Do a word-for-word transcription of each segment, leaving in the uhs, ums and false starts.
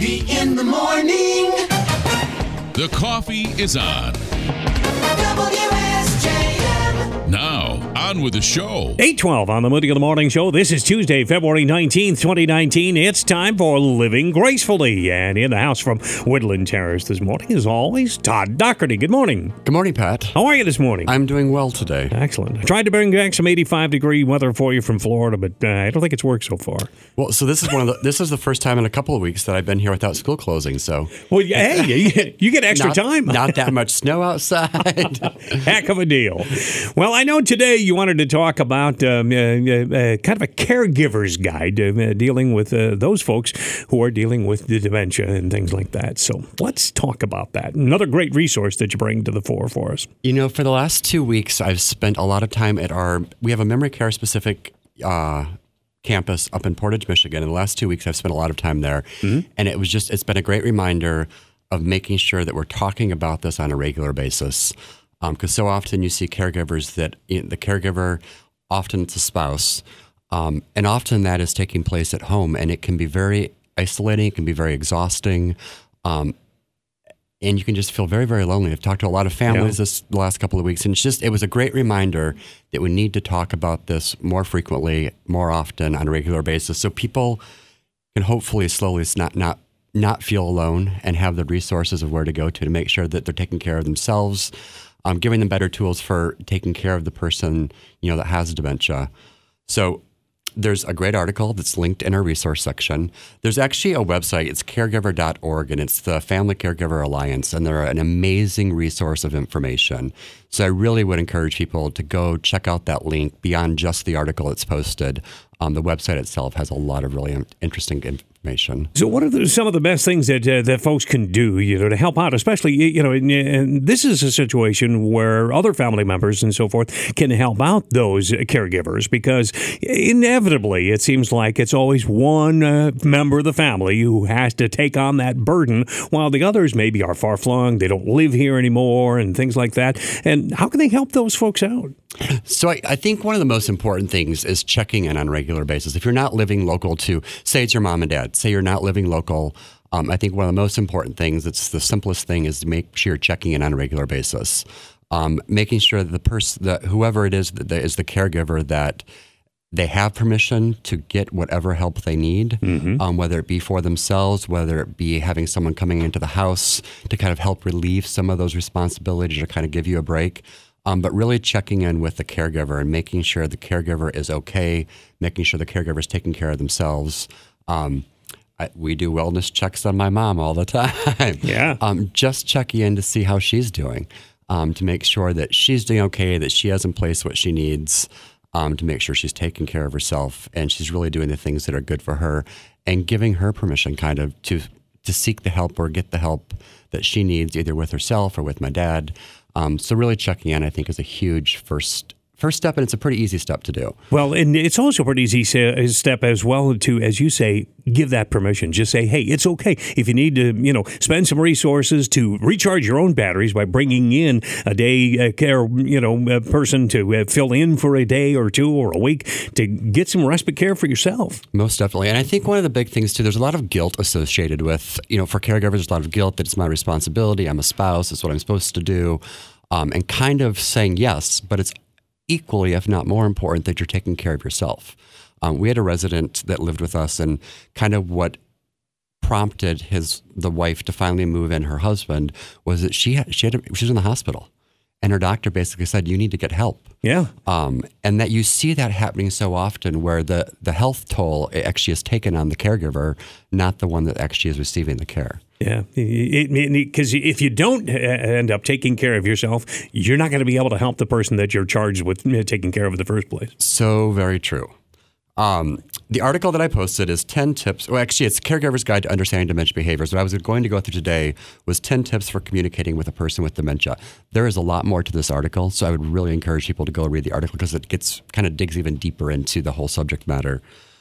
Groovy in the morning. The coffee is on. W S J M. Now, on with the show. eight twelve on the Moody in the Morning Show. This is Tuesday, February nineteenth, twenty nineteen. It's time for Living Gracefully. And in the house from Woodland Terrace this morning, as always, Todd Doherty. Good morning. Good morning, Pat. How are you this morning? I'm doing well today. Excellent. I tried to bring back some eighty-five degree weather for you from Florida, but uh, I don't think it's worked so far. Well, so this is one of the, this is the first time in a couple of weeks that I've been here without school closing. So, well, hey, you, you get extra not, time. Not that much snow outside. Heck of a deal. Well, I know today you wanted to talk about um, uh, uh, kind of a caregiver's guide, uh, dealing with uh, those folks who are dealing with the dementia and things like that. So let's talk about that. Another great resource that you bring to the fore for us. You know, for the last two weeks, I've spent a lot of time at our, we have a memory care specific uh, campus up in Portage, Michigan. In the last two weeks, I've spent a lot of time there. Mm-hmm. And it was just, it's been a great reminder of making sure that we're talking about this on a regular basis. Because um, so often you see caregivers that you know, the caregiver, often it's a spouse, um, and often that is taking place at home, and it can be very isolating, it can be very exhausting, um, and you can just feel very, very lonely. I've talked to a lot of families yeah. this the last couple of weeks, and it's just it was a great reminder that we need to talk about this more frequently, more often, on a regular basis, so people can hopefully slowly not not not feel alone and have the resources of where to go to to make sure that they're taking care of themselves. Um, giving them better tools for taking care of the person, you know, that has dementia. So there's a great article that's linked in our resource section. There's actually a website. It's caregiver dot org, and it's the Family Caregiver Alliance, and they're an amazing resource of information. So I really would encourage people to go check out that link beyond just the article that's posted. Um, the website itself has a lot of really interesting information. So what are the, some of the best things that uh, that folks can do, you know, to help out, especially, you know, and, and this is a situation where other family members and so forth can help out those caregivers, because inevitably it seems like it's always one uh, member of the family who has to take on that burden, while the others maybe are far-flung, they don't live here anymore and things like that. And how can they help those folks out? So I, I think one of the most important things is checking in on a regular basis. If you're not living local to, say it's your mom and dad, say you're not living local, um, I think one of the most important things, it's the simplest thing, is to make sure you're checking in on a regular basis. Um, making sure that the person, that whoever it is that is the caregiver, that they have permission to get whatever help they need, mm-hmm. um, whether it be for themselves, whether it be having someone coming into the house to kind of help relieve some of those responsibilities or kind of give you a break. Um, but really checking in with the caregiver and making sure the caregiver is okay, making sure the caregiver is taking care of themselves. Um, I, we do wellness checks on my mom all the time. Yeah. Um, just checking in to see how she's doing, um, to make sure that she's doing okay, that she has in place what she needs, um, to make sure she's taking care of herself and she's really doing the things that are good for her, and giving her permission kind of to to seek the help or get the help that she needs, either with herself or with my dad. Um, so really checking in, I think, is a huge first first step, and it's a pretty easy step to do. Well, and it's also a pretty easy step as well to, as you say, give that permission. Just say, hey, it's okay. If you need to, you know, spend some resources to recharge your own batteries by bringing in a day uh, care, you know, a person to uh, fill in for a day or two or a week to get some respite care for yourself. Most definitely. And I think one of the big things, too, there's a lot of guilt associated with, you know, for caregivers, there's a lot of guilt that it's my responsibility. I'm a spouse. It's what I'm supposed to do. Um, and kind of saying yes, but it's equally, if not more important, that you're taking care of yourself. Um, we had a resident that lived with us, and kind of what prompted his the wife to finally move in her husband was that she had, she had a, she was in the hospital, and her doctor basically said, you need to get help. Yeah. Um, and that you see that happening so often, where the, the health toll actually is taken on the caregiver, not the one that actually is receiving the care. Yeah, because if you don't end up taking care of yourself, you're not going to be able to help the person that you're charged with taking care of in the first place. So very true. Um, the article that I posted is ten tips. Well, actually, it's Caregiver's Guide to Understanding Dementia Behaviors. What I was going to go through today was ten tips for communicating with a person with dementia. There is a lot more to this article, so I would really encourage people to go read the article, because it gets kind of digs even deeper into the whole subject matter.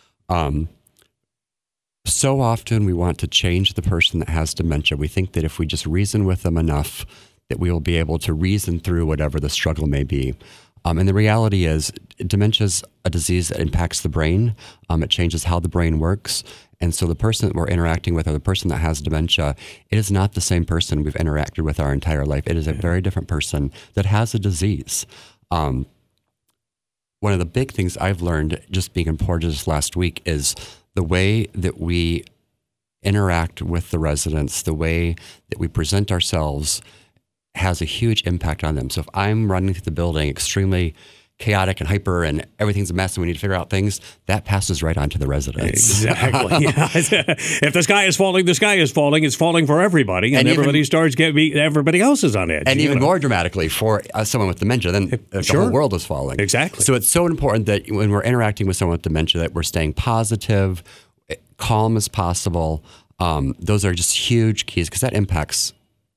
Um, So often we want to change the person that has dementia. We think that if we just reason with them enough, that we will be able to reason through whatever the struggle may be. Um, and the reality is, dementia is a disease that impacts the brain. Um, it changes how the brain works. And so the person that we're interacting with, or the person that has dementia, it is not the same person we've interacted with our entire life. It is a very different person that has a disease. Um, one of the big things I've learned just being in Portage last week is the way that we interact with the residents, the way that we present ourselves has a huge impact on them. So if I'm running through the building extremely chaotic and hyper and everything's a mess and we need to figure out things, that passes right on to the residents. Exactly. Yeah. If the sky is falling, the sky is falling. It's falling for everybody, and, And even- everybody starts getting, everybody else is on edge. And you even know. more dramatically for uh, someone with dementia, then uh, Sure. the whole world is falling. Exactly. So it's so important that when we're interacting with someone with dementia, that we're staying positive, calm as possible. Um, those are just huge keys because that impacts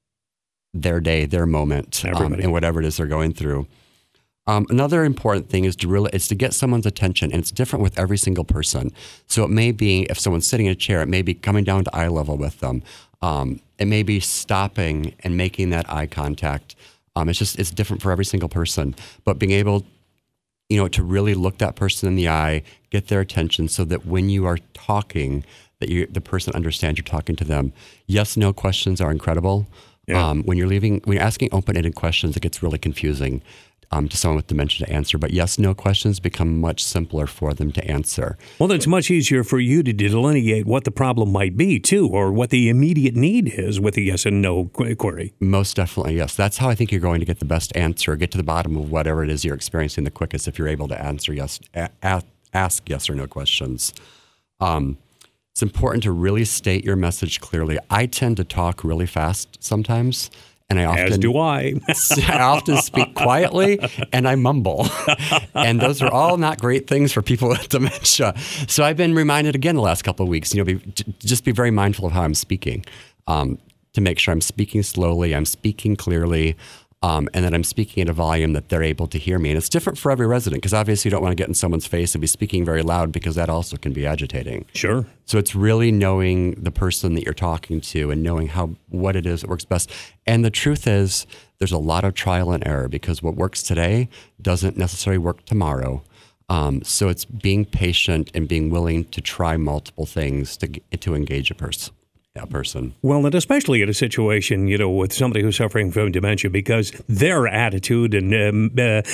their day, their moment, um, Everybody. and whatever it is they're going through. Um, another important thing is to really is to get someone's attention, and it's different with every single person. So it may be if someone's sitting in a chair, it may be coming down to eye level with them. Um, it may be stopping and making that eye contact. Um, it's just it's different for every single person. But being able, you know, to really look that person in the eye, get their attention, so that when you are talking, that you the person understands you're talking to them. Yes, no questions are incredible. Yeah. Um, when you're leaving, when you're asking open-ended questions, it gets really confusing. Um, to someone with dementia to answer. But yes, no questions become much simpler for them to answer. Well, it's much easier for you to delineate what the problem might be, too, or what the immediate need is with a yes and no qu- query. Most definitely, yes. That's how I think you're going to get the best answer, get to the bottom of whatever it is you're experiencing the quickest if you're able to answer yes, a- a- ask yes or no questions. Um, it's important to really state your message clearly. I tend to talk really fast sometimes. And I often As do I. I often speak quietly and I mumble. And those are all not great things for people with dementia. So I've been reminded again the last couple of weeks, you know, be, j- just be very mindful of how I'm speaking, um, to make sure I'm speaking slowly, I'm speaking clearly, um, and that I'm speaking at a volume that they're able to hear me. And it's different for every resident because obviously you don't want to get in someone's face and be speaking very loud because that also can be agitating. Sure. So it's really knowing the person that you're talking to and knowing how what it is that works best. And the truth is, there's a lot of trial and error because what works today doesn't necessarily work tomorrow. Um, so it's being patient and being willing to try multiple things to to engage a person. A person. Well, and especially in a situation, you know, with somebody who's suffering from dementia, because their attitude and um, uh,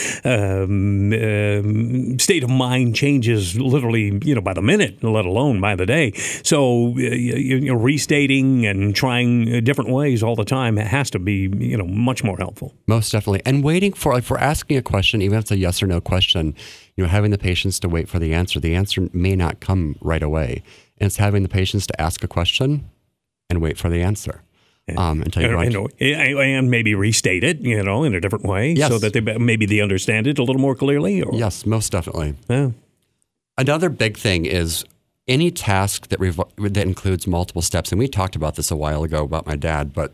um, um, state of mind changes literally, you know, by the minute, let alone by the day. So, uh, you, you know, restating and trying different ways all the time has to be, you know, much more helpful. Most definitely. And waiting for, like, for asking a question, even if it's a yes or no question, you know, having the patience to wait for the answer. The answer may not come right away. And it's having the patience to ask a question and wait for the answer um, until you're And, going and, and maybe restate it, you know, in a different way, Yes. so that they maybe they understand it a little more clearly. Or, Yes, most definitely. Yeah. Another big thing is any task that revo- that includes multiple steps, and we talked about this a while ago about my dad, but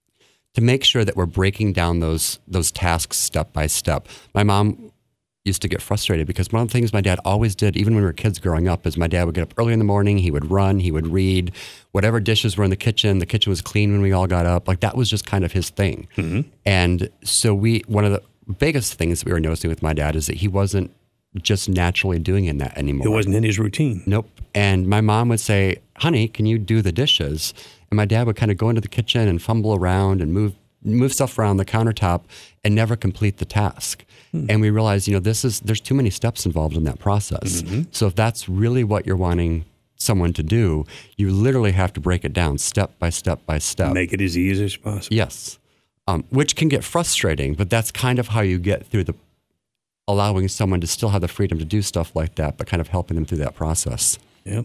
to make sure that we're breaking down those those tasks step by step. My mom used to get frustrated because one of the things my dad always did, even when we were kids growing up, is my dad would get up early in the morning, he would run, he would read, whatever dishes were in the kitchen, the kitchen was clean when we all got up. Like that was just kind of his thing. Mm-hmm. And so we, one of the biggest things that we were noticing with my dad is that he wasn't just naturally doing in that anymore. It wasn't in his routine. Nope. And my mom would say, honey, can you do the dishes? And my dad would kind of go into the kitchen and fumble around and move move stuff around the countertop and never complete the task. Hmm. And we realized, you know, this is there's too many steps involved in that process. Mm-hmm. So if that's really what you're wanting someone to do, you literally have to break it down step by step by step. Make it as easy as possible. Yes. Um, which can get frustrating, but that's kind of how you get through the allowing someone to still have the freedom to do stuff like that, but kind of helping them through that process. Yeah.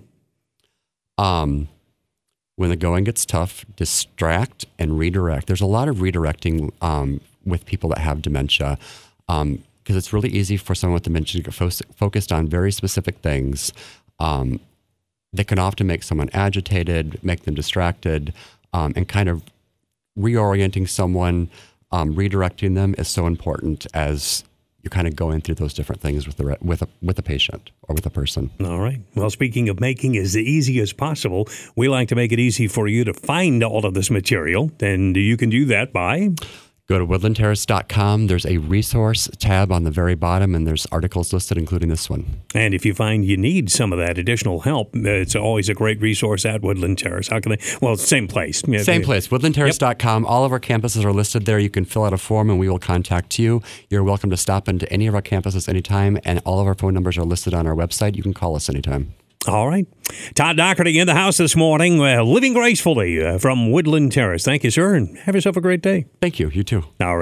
Um, when the going gets tough, distract and redirect. There's a lot of redirecting um, with people that have dementia because um, it's really easy for someone with dementia to get fo- focused on very specific things um, that can often make someone agitated, make them distracted, um, and kind of reorienting someone, um, redirecting them is so important as you're kind of going through those different things with the with a with a patient or with a person. All right. Well, speaking of making as easy as possible, we like to make it easy for you to find all of this material, and you can do that by Go to woodland terrace dot com. There's a resource tab on the very bottom, and there's articles listed, including this one. And if you find you need some of that additional help, it's always a great resource at Woodland Terrace. How can they? Well, same place. Same place, woodland terrace dot com. Yep. All of our campuses are listed there. You can fill out a form, and we will contact you. You're welcome to stop into any of our campuses anytime, and all of our phone numbers are listed on our website. You can call us anytime. All right. Todd Doherty in the house this morning, uh, living gracefully uh, from Woodland Terrace. Thank you, sir, and have yourself a great day. Thank you. You too. All right.